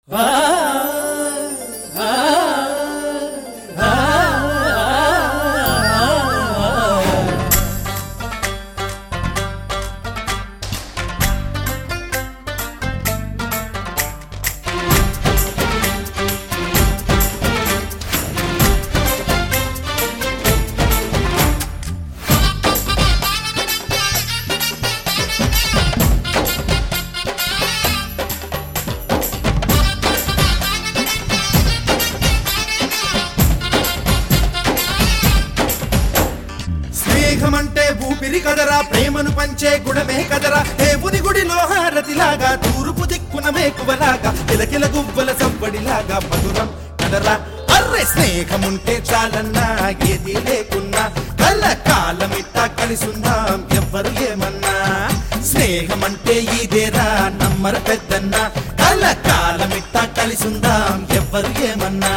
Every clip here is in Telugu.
స్నేహమంటే ఊపిరి కదరా, ప్రేమను పంచే గుణమే కదరా. దేవుని గుడిలో హారతిలాగా, తూర్పు దిక్కున మేకువలాగా, కిలకిల గువ్వల సవ్వడిలాగా మధురం కదరా. అర్రె స్నేహముంటే చాలన్నా, ఏది లేకున్నా కళ్ళ కాలమిట్టా కలిసుందాం ఎవ్వరు ఏమన్నా. స్నేహమంటే ఇదేరా నమ్మర పెద్దన్న, కళ్ళ కాలమిట్టా కలిసుందాం ఎవ్వరు ఏమన్నా.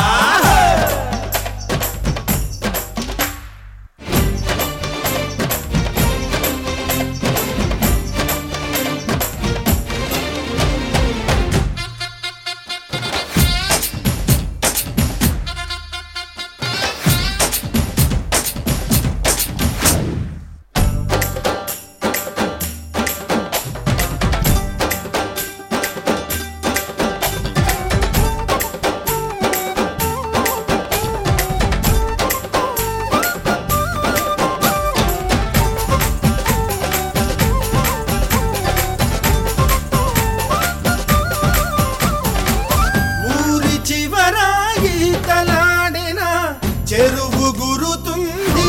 చెరువు గురుతుంది,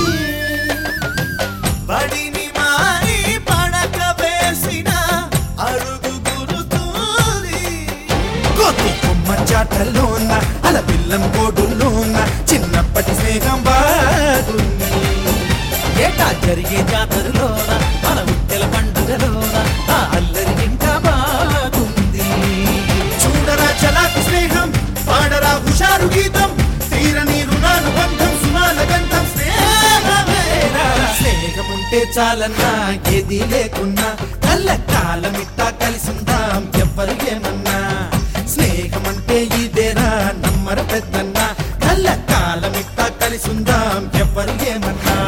బడిని మారి పడక వేసిన అడుగు గురుతుంది. కోతి కొమ్మ చాటల్లోన అల పిల్లం కోడుల్లోన చిన్నప్పటి స్నేహం బాగుంది. ఏటా జరిగే జాతరలోన మన ఉత్తెల పండుగలోన ఆ అల్లరి ఇంకా బాగుంది. చూడరా చలాకి స్నేహం, పాడరా హుషారు గీతం, తీరని రుణానుబంధం సునాల గంధం స్నేహమేరా. స్నేహముంటే చాలన్నా, ఏది లేకున్నా కళ్ళ కాలమిట్టా కలిసిందాం ఎవ్వరు ఏమన్నా. స్నేహమంటే ఇదేరా నమ్మర పెద్దన్న, కళ్ళ కాలమిట్టా కలిసిందాం ఎవ్వరు ఏమన్నా.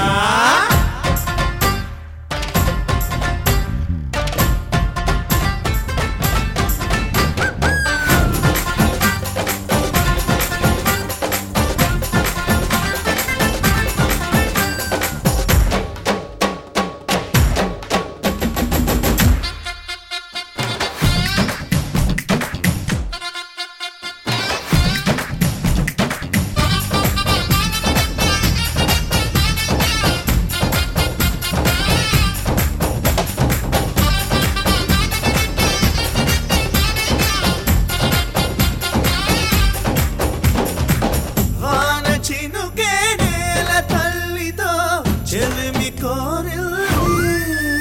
చినుకే నేల తల్లితో చెలిమి కోరిల్లి,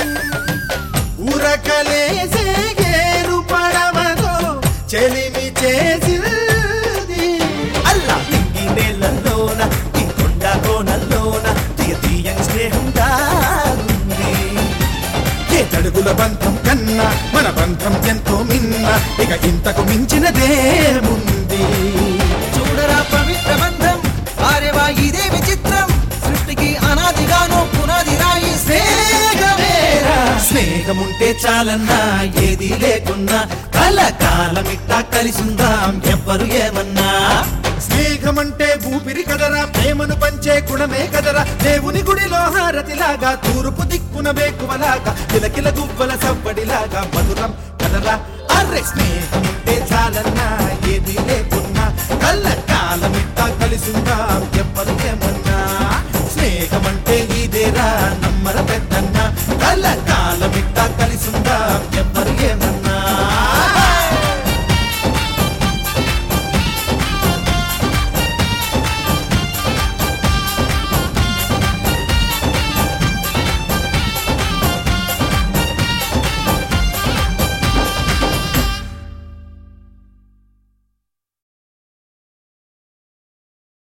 ఉరకలేసే ఏరు పడవతో చెలిమి చేసింది. అల్లా తింగి నేలలోన ఈ కొండ కోనల్లోన తీయని స్నేహం దాగుంది. ఏ తడుగుల బంధం కన్నా మన బంధం ఎంతో మిన్న, ఇక ఇంతకు మించినదేముంది. చూడరా పవిత్ర బంధం, వారేవా ఇదే విచిత్రం, సృష్టికి అనాదిగానో పునాది రాయి స్నేహమేరా. స్నేహముంటే చాలన్నా, ఏది లేకున్నా కల కాలమిట్టా కలిసిందాం ఎవ్వరు ఏమన్నా. స్నేహమంటే ఊపిరి కదరా, ప్రేమను పంచే గుణమే కదరా. దేవుని గుడిలో హారతిలాగా, తూర్పు దిక్కున వేకువలాగా, కిలకిల గువ్వల సవ్వడిలాగా మధురం కదరా. అర్రె స్నేహముంటే చాలన్నా, ఏది లేకున్నా కళ్ళ కాలమిట్టా కలిసిందాం ఎవ్వరు ఏమన్నా. స్నేహమంటే ఇదేరా నమ్మర పెద్దన్నా,